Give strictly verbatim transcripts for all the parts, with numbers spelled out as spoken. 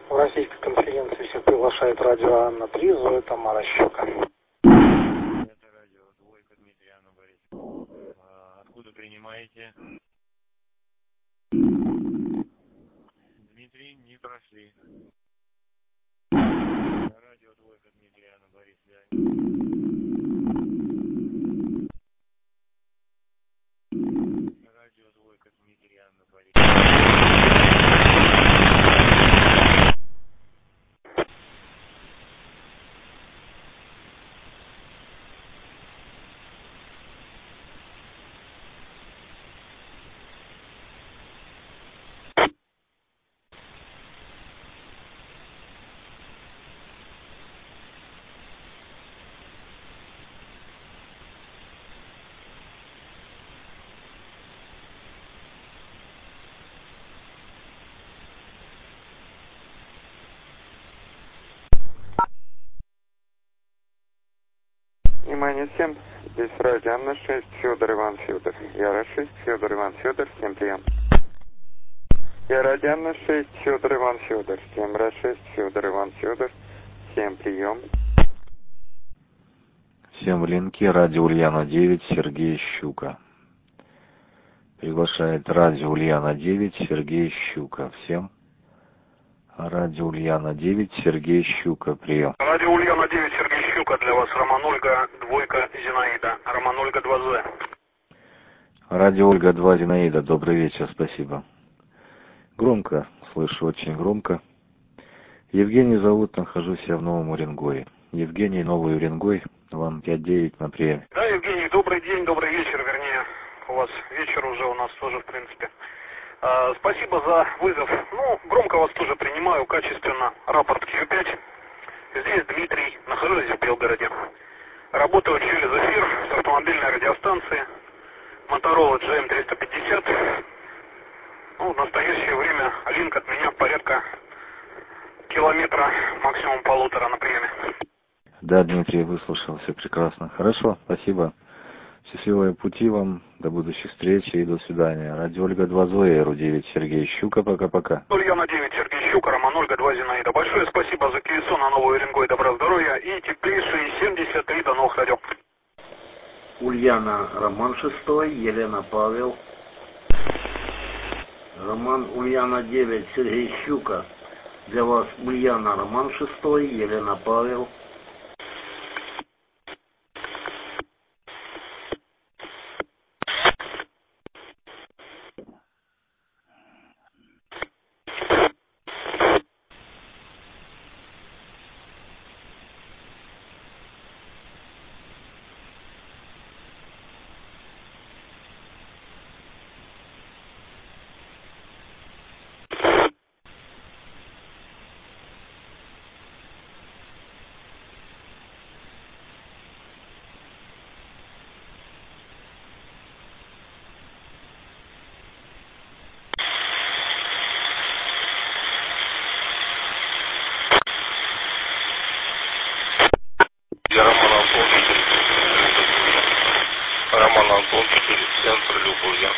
В российской конференции всех приглашает радио Анна Тризу, Тамара Щука. Это радио Двойка, Дмитрий, Анна Борис. А, откуда принимаете? Дмитрий, не прошли. Радио Двойка, Дмитрий, Анна Борис. Радио Двойка, Дмитрий, Анна Борис. Внимание всем, здесь радио Анна шесть, Федор Иван Федор. Яра шесть, Федор Иван Федор, всем прием. Яра Анна шесть, Федор Иван Федор. Темра шесть, Федор Иван Федор, всем прием. Всем в линке, радио Ульяна девять, Сергей Щука. Приглашает радио Ульяна девять, Сергей Щука. Всем. Радио Ульяна девять, Сергей Щука, прием. Радио Ульяна девять, Сергей Щука, для вас Роман Ольга, двойка, Зинаида. Роман Ольга два зэ. Радио Ольга два, Зинаида, добрый вечер, спасибо. Громко, слышу, очень громко. Евгений зовут, нахожусь я в Новом Уренгое. Евгений, Новый Уренгой, вам пять девять на приеме. Да, Евгений, добрый день, добрый вечер, вернее, у вас вечер уже, у нас тоже, в принципе. А, спасибо за вызов. Ну, громко вас тоже принимаю, качественно. Рапорт Q пять. Здесь Дмитрий, нахожусь в Белгороде. Работаю через эфир с автомобильной радиостанции Motorola джи эм триста пятьдесят. Ну, в настоящее время линк от меня порядка километра, максимум полутора на приеме. Да, Дмитрий, выслушал, все прекрасно. Хорошо, спасибо. Счастливого пути вам, до будущих встреч и до свидания. Радио Ольга два зэ, Ру девять, Сергей Щука, пока-пока. Ульяна девять, Сергей Щука, Роман Ольга два, Зинаида. Большое спасибо за КСО на Новый Уренгой, добра здоровья и теплейшие семьдесят три, до новых радио. Ульяна, Роман шестой, Елена Павел. Роман Ульяна девять, Сергей Щука. Для вас Ульяна, Роман шестой, Елена Павел. Я Роман Антон, Роман Антон, центр Любовья.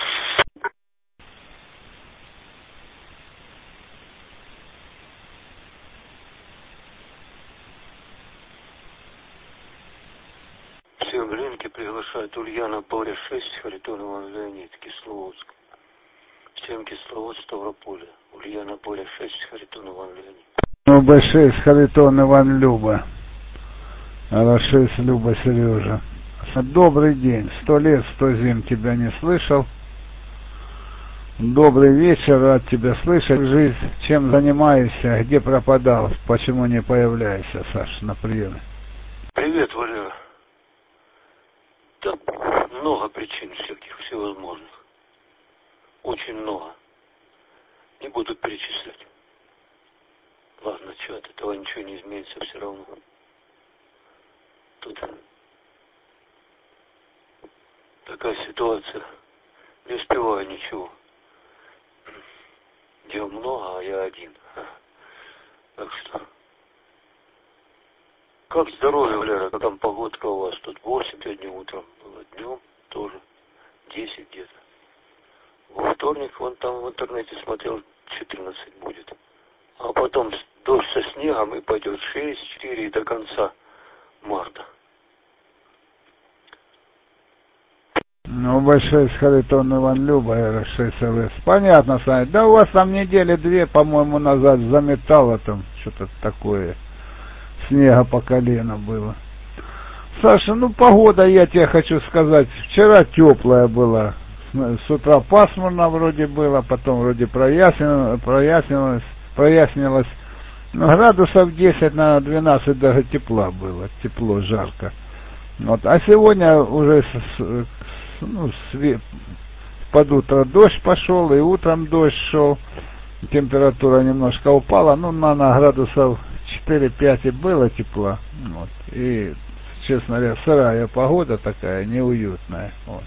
Всем в линке приглашает Ульяна Боря шесть, Харитон Иван Леонид, Кисловодск. Всем Кисловодск, Ставрополя. Ульяна Боря шесть, Харитон Иван Леонид. Ну, бэ шесть, Харитон Иван Люба. эр шесть, Люба Сережа. Добрый день. Сто лет, сто зим тебя не слышал. Добрый вечер, рад тебя слышать. Жизнь, чем занимаешься, где пропадал, почему не появляешься, Саш, на приеме? Привет, Валера. Да, много причин всяких, всевозможных. Очень много. Не буду перечислять. Ладно, что от этого ничего не изменится все равно. Тут такая ситуация. Не успеваю ничего. Дел много, а я один. Так что... Как здоровье, Валера? Как там погодка у вас? Тут восемь сегодня утром было, днем тоже десять где-то. Во вторник, вон там в интернете смотрел, четырнадцать будет. А потом дождь со снегом и пойдет шесть, четыре и до конца марта. Ну, большой Харитон Иван Люба, эр шесть эл эс. Понятно, Саня. Да у вас там недели две, по-моему, назад заметало там что-то такое. Снега по колено было. Саша, ну погода, я тебе хочу сказать, вчера теплая была. С утра пасмурно вроде было, потом вроде прояснилось, прояснилось, прояснилось. Ну, градусов десять на двенадцать даже тепла было. Тепло, жарко. Вот. А сегодня уже с, ну, с, под утро дождь пошел, и утром дождь шел. Температура немножко упала, ну, на, на градусов четыре-пять и было тепла. Вот. И, честно говоря, сырая погода такая, неуютная. Вот.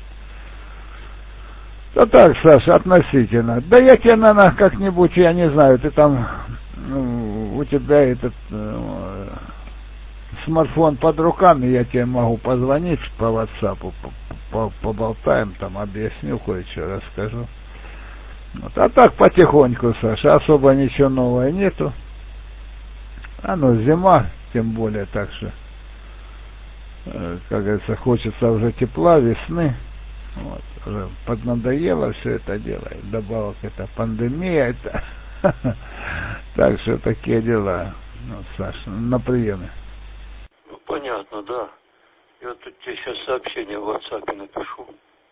Да так, Саша, относительно. Да я тебе, наверное, как-нибудь, я не знаю, ты там, ну, у тебя этот э, смартфон под руками, я тебе могу позвонить по WhatsApp, поболтаем, там, объясню, кое-что расскажу. Вот. А так потихоньку, Саша, особо ничего нового нету. А ну, зима, тем более, так что, э, как говорится, хочется уже тепла, весны. Вот, уже поднадоело все это дело. Добавок это пандемия, это так что такие дела. Вот, Саша, на приеме. Ну, понятно, да. Я тут тебе сейчас сообщение в WhatsApp напишу.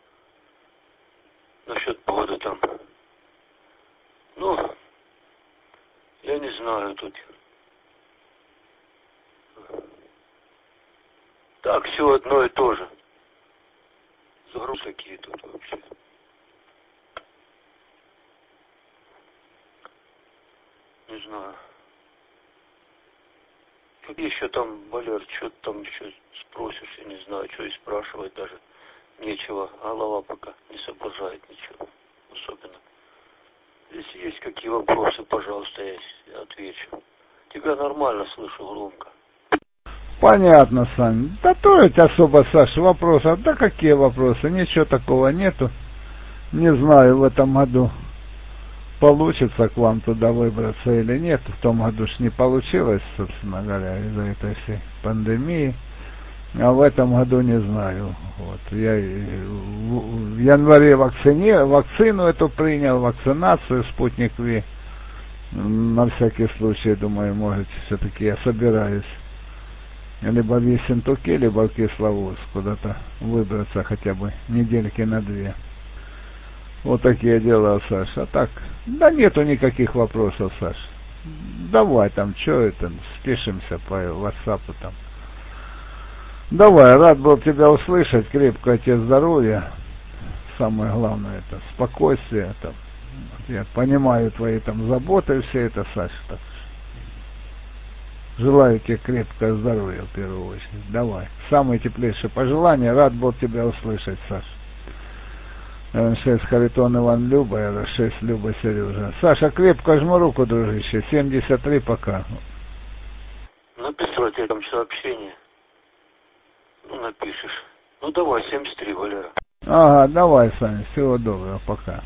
Насчет погоды там. Ну, я не знаю тут. Так, все одно и то же. Загрузки какие тут вообще. Не знаю. Какие еще там, Валер, что там еще спросишь, я не знаю, что и спрашивать даже нечего. Голова пока не соображает ничего особенно. Если есть какие вопросы, пожалуйста, я отвечу. Тебя нормально слышу, громко. Понятно, Сань. Да то ведь особо, Саша, вопросов. Да какие вопросы? Ничего такого нету. Не знаю, в этом году получится к вам туда выбраться или нет. В том году ж не получилось, собственно говоря, из-за этой всей пандемии. А в этом году не знаю. Вот. Я в январе вакцине, вакцину эту принял, вакцинацию, спутник Ви. На всякий случай, думаю, может, все-таки я собираюсь либо в Ессентуки, либо в Кисловодск, куда-то выбраться хотя бы недельки на две. Вот такие дела, Саша. А так, да нету никаких вопросов, Саша. Давай там, что это, спишемся по WhatsApp там. Давай, рад был тебя услышать, крепкого тебе здоровья. Самое главное это спокойствие там. Я понимаю твои там заботы, все это, Саша, так. Желаю тебе крепкого здоровья в первую очередь. Давай. Самые теплейшие пожелания. Рад был тебя услышать, Саша. эр шесть Харитон Иван Люба, эр шесть Люба Сережа. Саша, крепко жму руку, дружище. семьдесят три пока. Написал тебе там сообщение. Ну, напишешь. Ну, давай, семьдесят три, Валера. Ага, давай, Саня. Всего доброго. Пока.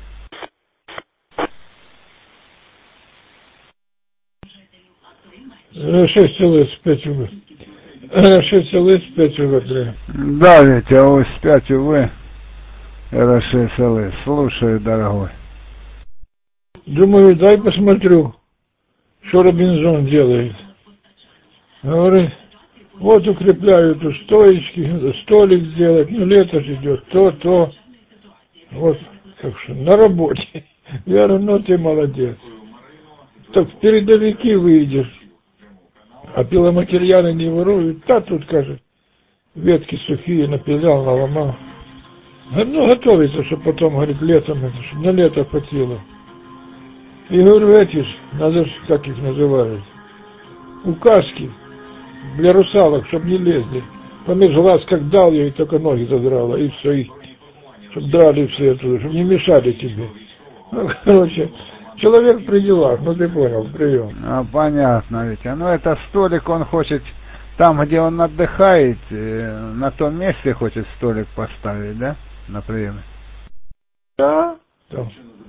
шесть эл эс пять УВ. шесть эл эс пять УВ. Да, Витя, ОС пять УВ. эр шесть эл эс. Слушаю, дорогой. Думаю, дай посмотрю, что Робинзон делает. Говорит, вот укрепляют у стоечки, надо столик сделать, ну лето же идет, то, то. Вот, так что, на работе. Я говорю, ну ты молодец. Так в передовики выйдешь. А пиломатериалы не воруют, да тут, кажется, ветки сухие напилял, наломал. Ну, готовится, чтобы потом, говорит, летом, это, чтобы на лето хватило. И говорю, эти ж, надо ж, как их называют, указки для русалок, чтобы не лезли. Помеж глаз как дал ей, только ноги задрала, и все, и чтобы драли все это, чтобы не мешали тебе. Ну, короче... Человек при делах, ну ты понял, прием. А, понятно, Витя. Ну это столик он хочет, там где он отдыхает, э, на том месте хочет столик поставить, да? На приеме. Да. Там.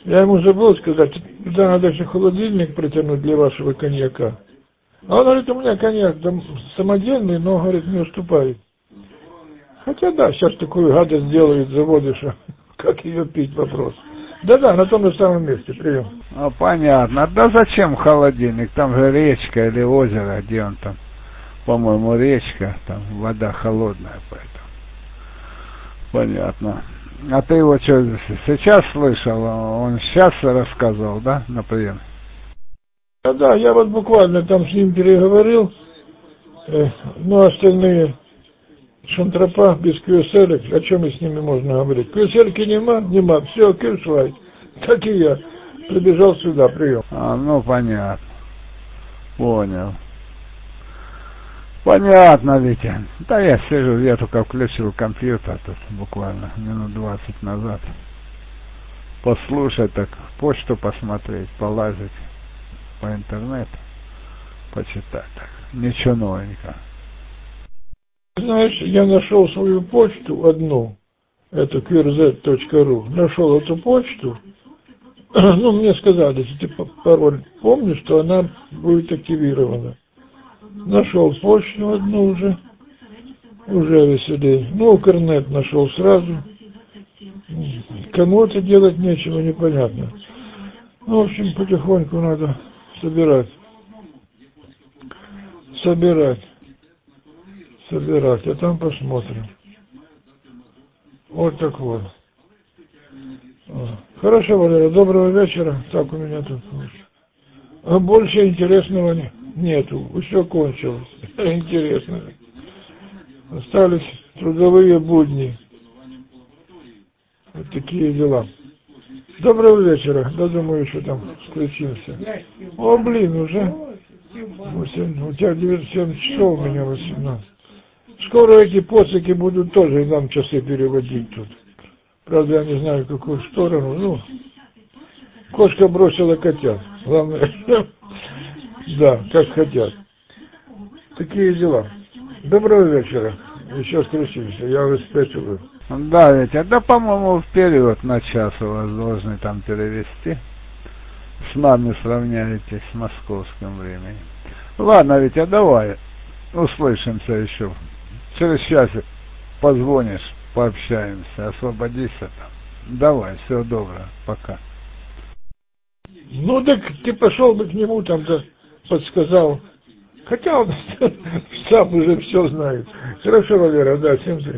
Я ему забыл сказать, туда надо еще холодильник протянуть для вашего коньяка. А он говорит, у меня коньяк самодельный, но, говорит, не уступает. Хотя да, сейчас такую гадость делают заводы, что как ее пить, вопрос. Да-да, на том же самом месте, прием. А, понятно. Да зачем холодильник? Там же речка или озеро, где он там? По-моему, речка, там вода холодная, поэтому. Понятно. А ты его что, сейчас слышал? Он сейчас рассказывал, да, например? Да-да, я вот буквально там с ним переговорил, э, ну, остальные шантропа без кью эс эл, о чем и с ними можно говорить? кью эс эл-ки нема? Нема, все, киршлай. Так и я прибежал сюда, прием. А, ну, понятно. Понял. Понятно, Витя. Да я сижу, я только включил компьютер тут буквально минут двадцать назад. Послушать, так почту посмотреть, полазить по интернету, почитать. Так. Ничего новенького. Знаешь, я нашел свою почту одну, это кью эр зет точка ру, нашел эту почту, ну, мне сказали, если ты пароль помнишь, что она будет активирована. Нашел почту одну уже, уже веселее. Ну, Укрнет нашел сразу. Кому это делать нечего, непонятно. Ну, в общем, потихоньку надо собирать. Собирать. Собирать. А там посмотрим. Вот так вот. Хорошо, Валерий, доброго вечера. Так у меня тут. А больше интересного нет. Нету, все кончилось. Интересно. Остались трудовые будни. Вот такие дела. Доброго вечера. Да, думаю, еще там включился. О, блин, уже. восемь, у тебя девятьсот часов, у меня восемнадцать. Скоро эти поцики будут тоже нам часы переводить тут. Правда, я не знаю, в какую сторону. Ну, кошка бросила котят. Главное, да, как хотят. Такие дела. Доброго вечера. Еще встречаемся. Я обеспечиваю. Да, ведь это, по-моему, вперед на час у вас должны там перевести. С нами сравняетесь с московским временем. Ладно, ведь а давай услышимся еще. Через час позвонишь, пообщаемся, освободись там. Давай, всего доброго, пока. Ну так ты пошел бы к нему там-то, подсказал. Хотя он сам уже все знает. Хорошо, Валера, да, всем три.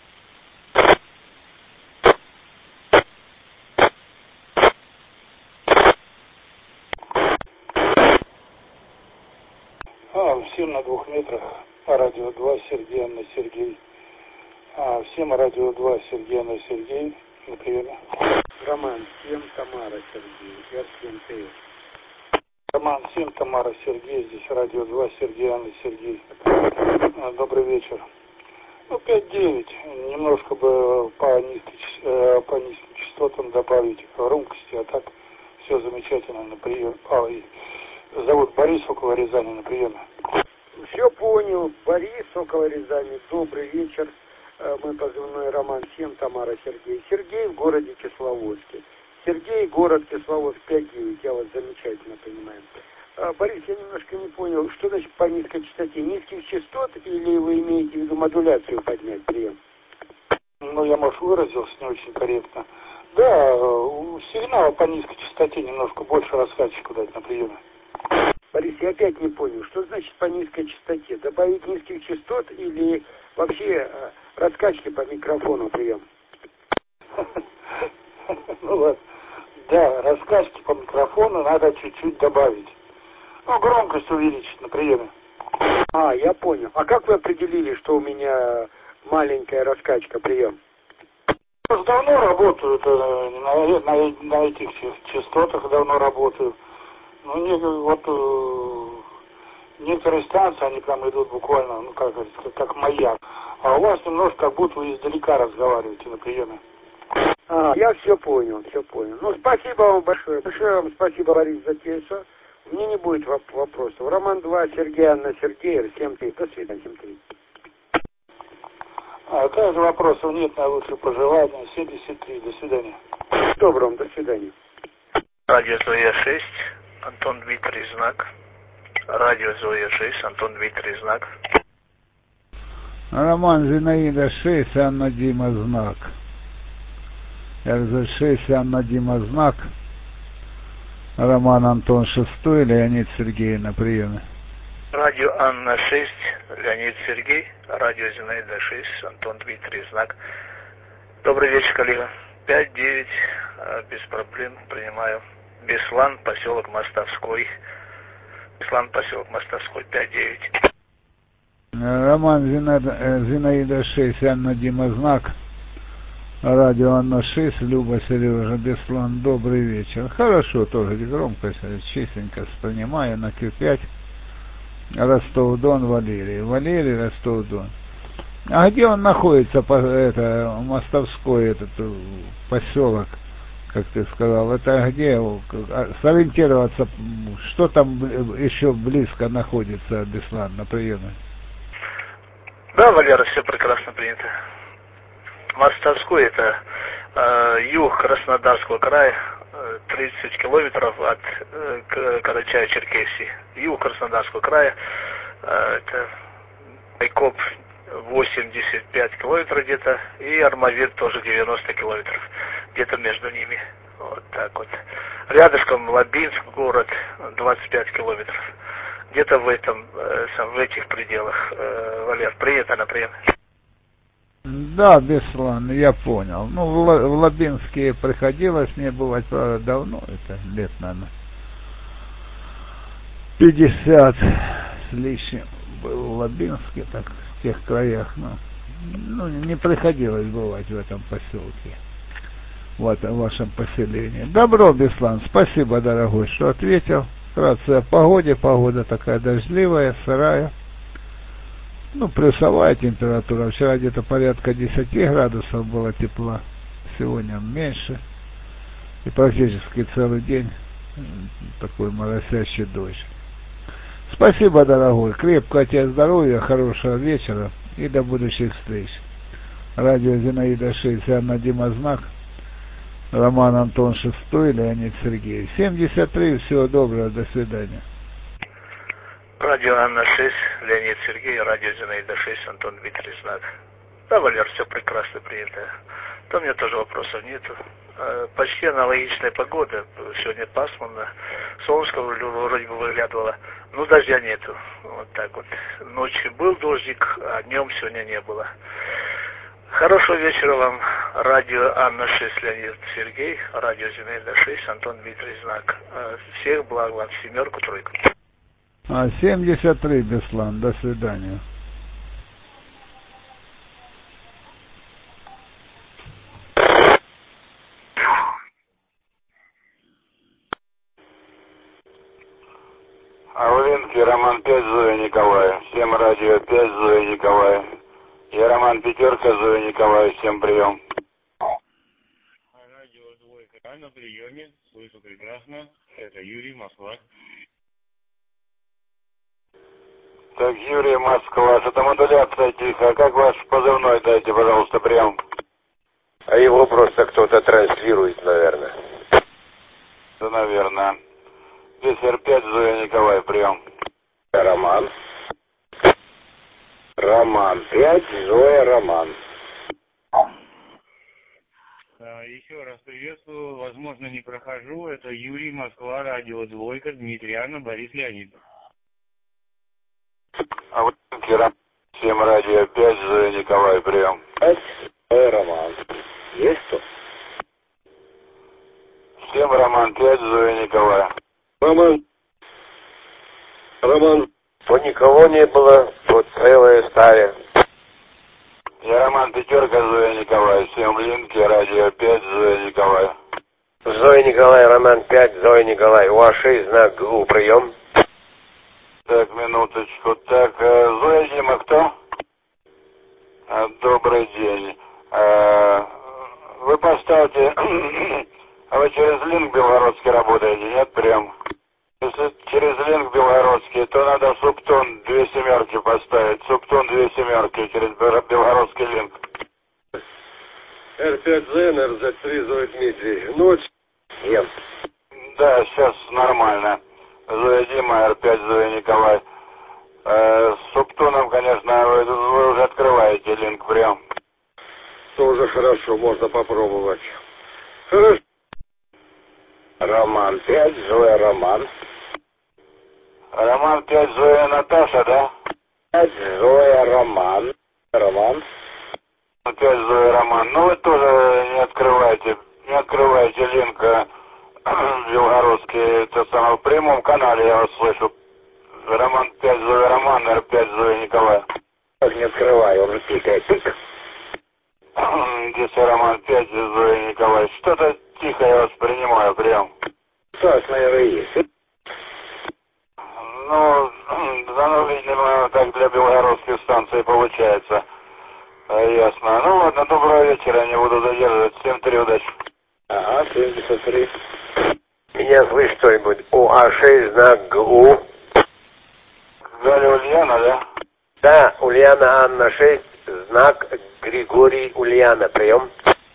А, всем на двух метрах. Радио два, Сергей, Анна, Сергей. А, всем радио два, Сергей, Анна, Сергей. На приеме. Роман, всем Тамара, Сергей. Я всем ты. Роман, всем Тамара, Сергей. Здесь радио два, Сергей, Анна, Сергей. А, добрый вечер. Ну, пять девять. Немножко бы по низким, э, по низким частотам добавить громкости, а так все замечательно на прием. А, и зовут Борис около Рязани на приеме. Все понял. Борис около Рязани. Добрый вечер. Мы позывной Роман, всем Тамара, Сергей. Сергей в городе Кисловодске. Сергей, город Кисловодск, пять девять. Я вас замечательно понимаю. А, Борис, я немножко не понял, что значит по низкой частоте? Низких частот или вы имеете в виду модуляцию поднять прием? Ну, я, может, выразился не очень корректно. Да, у сигнала по низкой частоте немножко больше раскачку дать на приеме. Борис, я опять не понял, что значит по низкой частоте? Добавить низких частот или вообще э, раскачки по микрофону прием? Ну ладно. Да, раскачки по микрофону надо чуть-чуть добавить. Ну, громкость увеличить на приеме. А, я понял. А как вы определили, что у меня маленькая раскачка прием? Я давно работаю, на, на, на этих частотах давно работаю. Ну, не, вот э, некоторые станции, они прям идут буквально, ну, как, как, как маяк. А у вас немножко как будто вы издалека разговариваете на приеме. А, я все понял, все понял. Ну, спасибо вам большое. Большое вам спасибо, Борис, за те, мне не будет воп- вопросов. Роман два, Сергей, Анна, Сергей, семь три. До свидания, семь три. А также вопросов нет, на лучшие пожелания. семьдесят три. До свидания. Доброго, до свидания. Радио Зоя шесть, Антон Дмитрий, знак. Радио Зоя шесть, Антон Дмитрий, знак. Роман Зинаида шесть, Анна Дима, знак. эр зэ шесть, Анна Дима, знак. Роман Антон шестой, Леонид Сергей на приеме. Радио Анна шесть, Леонид Сергей. Радио Зинаида шесть, Антон Дмитрий, знак. Добрый вечер, коллега. пять девять, без проблем, принимаю. Беслан, поселок Мостовской. Беслан, поселок Мостовской, пять девять. Роман Зинаида, Зинаида шесть, Анна Дима, знак. Радио Анна шесть, Люба, Сережа, Беслан, добрый вечер. Хорошо, тоже громко, чистенько принимаю на Q пять. Ростов-Дон, Валерий. Валерий, Ростов-Дон. А где он находится, по, это, Мостовской, этот поселок, как ты сказал? Это где? Сориентироваться, что там еще близко находится, Беслан, на приеме? Да, Валера, все прекрасно принято. Мостовской — это э, юг Краснодарского края, э, тридцать километров от э, Карачаево-Черкесии. Юг Краснодарского края, э, это Майкоп восемьдесят пять километров где-то, и Армавир тоже девяносто километров, где-то между ними. Вот так вот. Рядышком Лабинск город, двадцать пять километров. Где-то в этом, э, в этих пределах. Э, Валер, принято на прием. Да, Беслан, я понял. Ну, в, Л- в Лабинске приходилось мне бывать, правда, давно, это лет, наверное, пятьдесят с лишним был в Лабинске, так, в тех краях, но ну, не приходилось бывать в этом поселке, в, этом, в вашем поселении. Добро, Беслан, спасибо, дорогой, что ответил. Вкратце о погоде. Погода такая дождливая, сырая. Ну, плюсовая температура. Вчера где-то порядка десять градусов было тепла. Сегодня меньше. И практически целый день такой моросящий дождь. Спасибо, дорогой. Крепкого тебе здоровья, хорошего вечера и до будущих встреч. Радио Зинаида шесть, Анна Дима, знак. Роман Антон шестой, Леонид Сергей. семьдесят три, всего доброго, до свидания. Радио Анна шесть, Леонид Сергей, радио Зинаида шесть, Антон Дмитрий, знак. Да, Валер, все прекрасно принято. То у меня тоже вопросов нету. Почти аналогичная погода. Сегодня пасмурно. Солнышко вроде бы выглядывало. Ну, дождя нету. Вот так вот. Ночью был дождик, а днем сегодня не было. Хорошего вечера вам. Радио Анна шесть, Леонид Сергей, радио Зинаида шесть, Антон Дмитрий, знак. Всех благ вам. Семерку, тройку. А, семьдесят три, Беслан. До свидания. Ауленский, Роман пять, Зоя Николаев. Всем радио пять, Зоя Николаев. Я Роман Пятерка, Зоя Николаев. Всем прием. Радио двойка на приеме. Слышу прекрасно. Это Юрий, Москва. Так, Юрий, Москва. Что-то модуляция тихо. Как ваш позывной? Дайте, пожалуйста, прием. А его просто кто-то транслирует, наверное. Да, наверное. Здесь эр пять, Зоя Николаев, прием. Роман. Роман пять, Зоя, Роман. А, еще раз приветствую. Возможно, не прохожу. Это Юрий, Москва, радио двойка, Дмитрий, Анна, Борис, Леонид. А вот всем радио пять, Зоя Николаев, прием. пять, Зоя, Роман. Есть кто? Всем Роман пять, Зоя Николаев. Роман. Роман. То никого не было, вот целая стая. Я Роман Пятерка, Зоя Николаев. Всем линки, радио пять, Зоя Николаев. Зоя Николаев, Роман пять, Зоя Николаев. У шесть, знак ГУ, прием. Так, минуточку. Так, Зоя Дима, кто? Добрый день. Вы поставьте... А вы через линк белгородский работаете, нет, прям? Если через линк белгородский, то надо субтон две семерки поставить. Субтон две семерки через белгородский линк. эр пять зэ эн, эр зэ три, Зоя Дмитрий. Ночь. Нет. Да, хорошо, можно попробовать. Хорошо. Роман пять, Зоя Роман. Роман пять, Зоя Наташа, да? пять, Зоя Роман. Роман. пять, Зоя Роман. Ну вы тоже не открываете, не открываете линк белгородский, это самое, в прямом канале я вас слышу. Роман пять, Зоя Роман, эр пять, Зоя Николай. Как не открываю, он же тихо. Здесь Роман пять, Зоя Николай. Что-то тихо я вас принимаю, прям. Так, наверное, есть. Ну, ну, видимо, так для белгородских станций получается. Ясно. Ну ладно, доброго вечера, не буду задерживать. Всем три, удачи. Ага, семьдесят три. Меня слышит кто-нибудь? У А шесть, знак ГУ. Галя Ульяна, да? Да, Ульяна Анна шесть, знак Григорий Ульяна. Прием.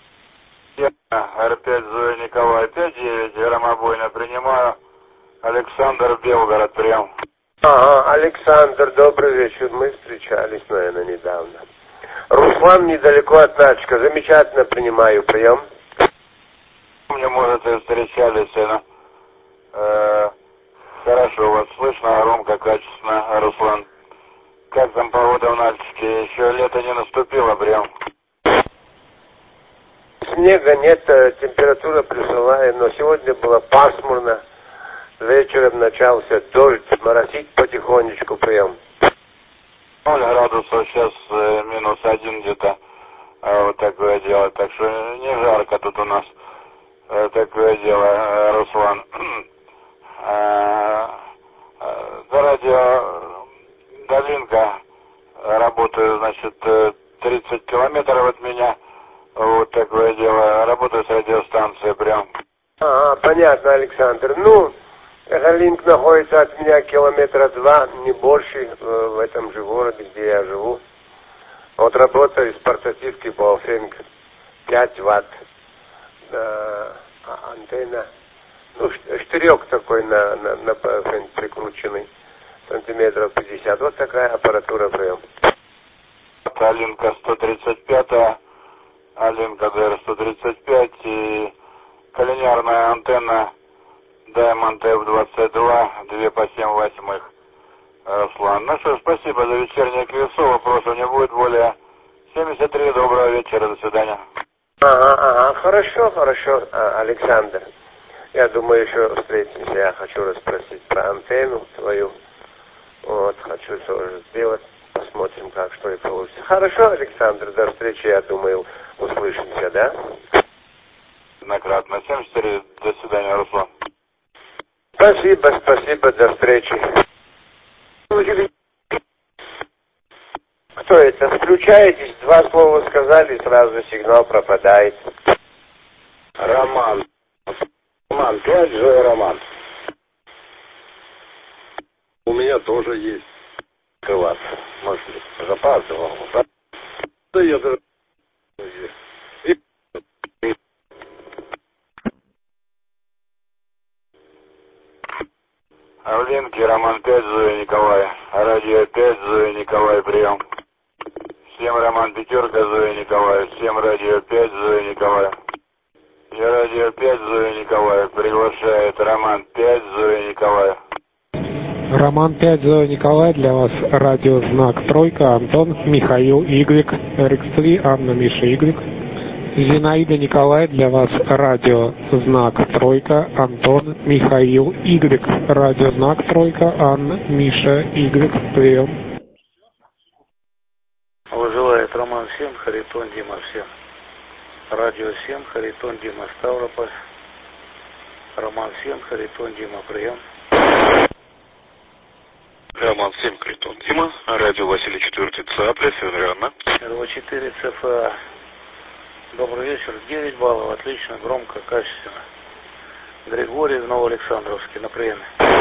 эр пять, Зоя Николай, пять девять, громобойно принимаю. Александр, Белгород, прием. Ага, Александр, добрый вечер. Мы встречались, наверное, недавно. Руслан недалеко от Начка. Замечательно принимаю. Прием. Мне, может, и встречались, но, э, хорошо вас слышно, громко, качественно, Руслан. Как там погода в Нальчике? Еще лето не наступило, прям. Снега нет, температура плюсовая, но сегодня было пасмурно. Вечером начался дождь, моросить потихонечку, прием. ноль градусов, сейчас э, минус один где-то, э, вот такое дело. Так что не жарко тут у нас, э, такое дело, э, Руслан. э, э, до радио Долинка работаю, значит, тридцать километров от меня, вот такое дело. Работаю с радиостанцией прям. Ага, понятно, Александр. Ну, Галинк находится от меня километра два, не больше, в этом же городе, где я живу. Вот работаю с портативки Baofeng, пять ватт. Да, антенна, ну, штырек такой на, на, на Baofeng прикрученный, сантиметров пятьдесят. Вот такая аппаратура, прием. Алинка сто тридцать пять, Алинка ДР сто тридцать пять и коллинарная антенна Diamond эф двадцать два, два по семь восьмых, Руслан. Ну что ж, спасибо за вечернее квесо, вопросов не будет более. семьдесят три, доброго вечера, до свидания. Ага, ага, хорошо, хорошо, Александр. Я думаю, еще встретимся. Я хочу расспросить про антенну твою. Вот, хочу тоже сделать. Посмотрим, как, что и получится. Хорошо, Александр, до встречи, я думаю, услышимся, да? Однократно. семьдесят три, до свидания, Руслан. Спасибо, спасибо, до встречи. Кто это? Включаетесь, два слова сказали, сразу сигнал пропадает. Роман. Роман, пять же Роман. У меня тоже есть. Крылат. Может, запаздывал. Да я даже... А в линке Роман пять, Зоя Николай. Радио пять, Зоя Николай, прием. Всем Роман пятерка, Зоя Николай. Всем радио пять, Зоя Николай. И радио пять, Зоя Николай. Приглашает Роман пять, Зоя Николай. Роман пять, Зоя Николай, для вас радио знак тройка, Антон, Михаил, Y, эр икс три, Анна, Миша, Y. Зинаида Николай, для вас радио знак тройка, Антон, Михаил, Y. Радио знак тройка, Анна, Миша, Y. Прием. Выживает Роман семь, Харитон, Дима всем. Радио семь, Харитон, Дима, Ставрополь. Роман семь, Харитон, Дима, прием. Роман семь, Харитон, Дима. Радио Василий четвёртый, Цапля, Северянна. эр четыре, ЦФА. Добрый вечер. девять баллов. Отлично, громко, качественно. Григорий в Новоалександровске на приеме.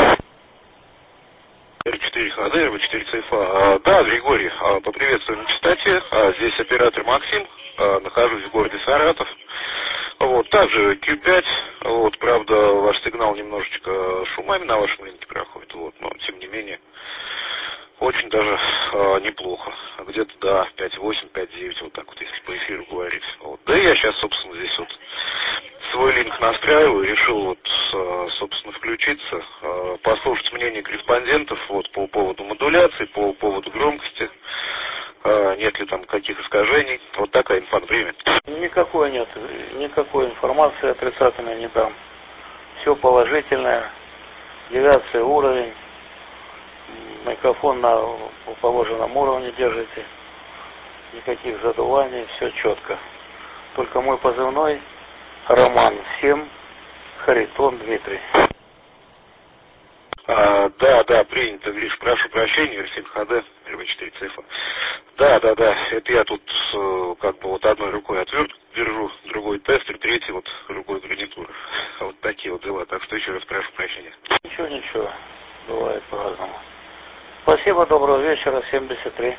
эр четыре ха дэ, эр четыре цэ эф а. А, да, Григорий, а, поприветствую на частоте. А, здесь оператор Максим. А, нахожусь в городе Саратов. Вот, также кью пять. Вот, правда, ваш сигнал немножечко шумами на вашем линке проходит. Вот, но тем не менее, очень даже э, неплохо. Где-то до пять восемь, пять девять, вот так вот, если по эфиру говорить. Вот. Да и я сейчас, собственно, здесь вот свой линк настраиваю, решил вот, э, собственно, включиться, э, послушать мнение корреспондентов вот, по поводу модуляции, по поводу громкости. Э, нет ли там каких искажений. Вот такая инфа, например. Никакой нет. Никакой информации отрицательной не дам. Все положительное. Девиация уровень. Микрофон на положенном уровне держите. Никаких задуваний. Все четко. Только мой позывной Роман семь, Харитон Дмитрий. А, да, да, принято, Гриш, прошу прощения, семь ХД, первые четыре цифры. Да, да, да, это я тут э, как бы вот одной рукой отвертку держу, другой тестер, третий вот рукой гарнитура. Вот такие вот дела, так что еще раз прошу прощения. Ничего, ничего, бывает по-разному. Спасибо, доброго вечера, семьдесят три.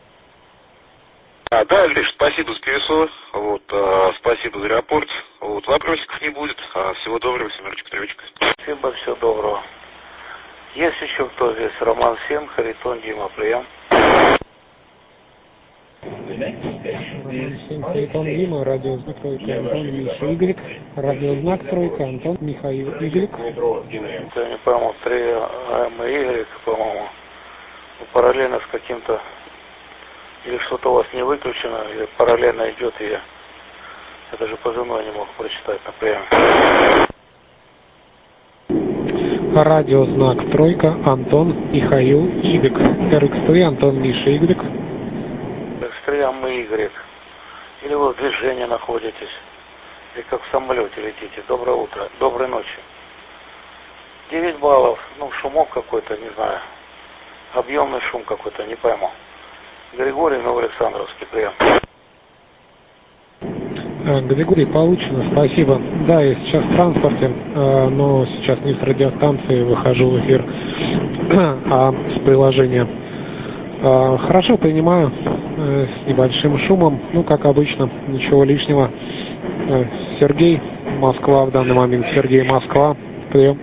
А, да, Гриш, спасибо за КСО, вот, а, спасибо за рапорт, вот, вопросиков не будет, а, всего доброго, семерочка, тревочка. Спасибо, всего доброго. Есть еще кто здесь? Роман семь, Харитон, Дима, прием. Роман семь, Харитон, Дима, радиознак тройка, Антон, Миша, Игорь, радиознак тройка, Антон, Михаил, Игорь. Я не пойму, три М и Y, по-моему, параллельно с каким-то, или что-то у вас не выключено, или параллельно идет, и я, я даже позывной не мог прочитать на приеме. Радиознак тройка, Антон, Михаил, Игорь, эр икс три, Антон, Миша, Игорь. эр икс три, М и Y. Или вы в движении находитесь, или как в самолете летите. Доброе утро, доброй ночи. девять баллов, ну шумок какой-то, не знаю. Объемный шум какой-то, не пойму. Григорий, Новоалександровский, прием. Григорий, получено, спасибо. Да, я сейчас в транспорте, но сейчас не с радиостанции, выхожу в эфир, а с приложения. Хорошо, принимаю, с небольшим шумом, ну, как обычно, ничего лишнего. Сергей, Москва в данный момент. Сергей, Москва, прием.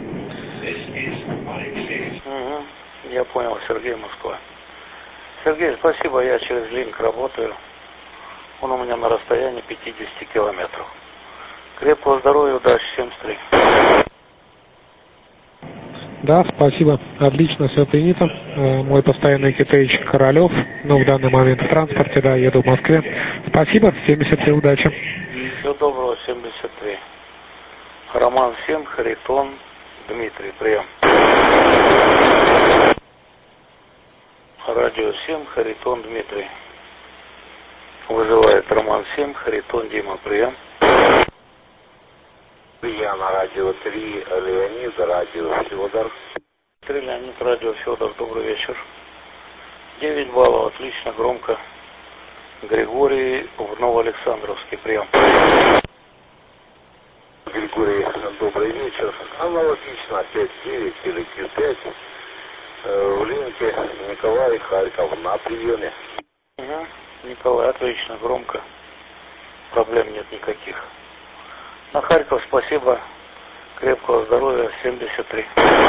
Угу, я понял, Сергей, Москва. Сергей, спасибо, я через линк работаю. Он у меня на расстоянии пятьдесят километров. Крепкого здоровья, удачи, семьдесят три. Да, спасибо. Отлично, все принято. Мой постоянный китайчик Королев, но в данный момент в транспорте, да, еду в Москве. Спасибо, семьдесят три, удачи. Всего доброго, семьдесят три. Роман семь, Харитон, Дмитрий, прием. Радио семь, Харитон, Дмитрий. Вызывает Роман семь, Харитон, Дима, прием. Я на радио три, Леонид, радио Федор. три, Леонид, радио Федор, добрый вечер. девять баллов, отлично, громко. Григорий в Новоалександровский, прием. Григорий, добрый вечер. Аналогично, пять девять или Q пять. В линке Николай, Харьков, на приеме. Угу. Николай, отлично, громко. Проблем нет никаких. На Харьков спасибо. Крепкого здоровья, семьдесят три.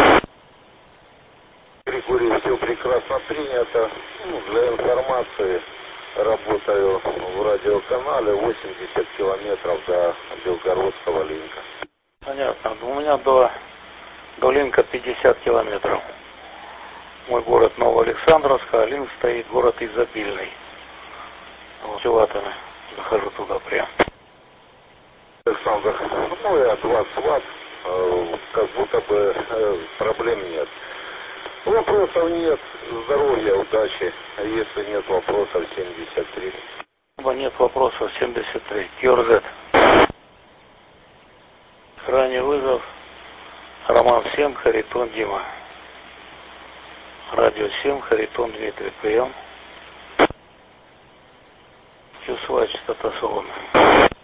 Григорий, все прекрасно принято. Ну, для информации работаю в радиоканале восемьдесят километров до Белгородского линка. Понятно. У меня до, до линка пятьдесят километров. Мой город Новоалександровск, а линк стоит город Изобильный. Вот Чуватами. Захожу туда прям. Александр, ну я двадцать ватт, э, как будто бы э, проблем нет. Вопросов нет, здоровья, удачи. Если нет вопросов, семьдесят три. Нет вопросов, семьдесят три. Кьюрзет. Ранний вызов. Роман семь, Харитон, Дима. Радио семь, Харитон, Дмитрий, прием. Чувствую, частота салона.